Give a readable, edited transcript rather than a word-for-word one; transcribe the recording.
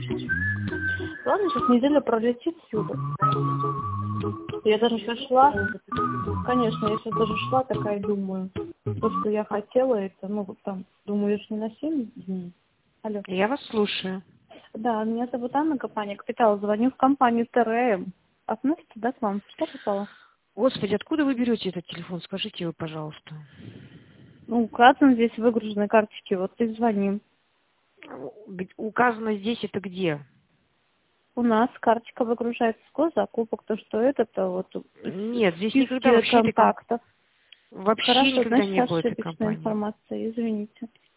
Ладно, сейчас неделя пролетит сюда. Я даже сейчас шла, конечно, я сейчас даже шла такая, думаю, то, что я хотела, это, ну, вот там, думаю, лишь не на 7 дней. Алло. Я вас слушаю. Да, меня зовут Анна, компания «Капитал». Звоню в компанию ТРМ. Относится, да, к вам? Что попало? Господи, откуда вы берете этот телефон? Скажите его, пожалуйста. Ну, указаны здесь выгруженные карточки, вот и звоним. Указано здесь это где? У нас карточка выгружается с госзакупок, то, что это вот Нет, здесь никогда списки вообще контактов. вообще Хорошо, никогда значит, не было этой ошибочная компании. информация, извините.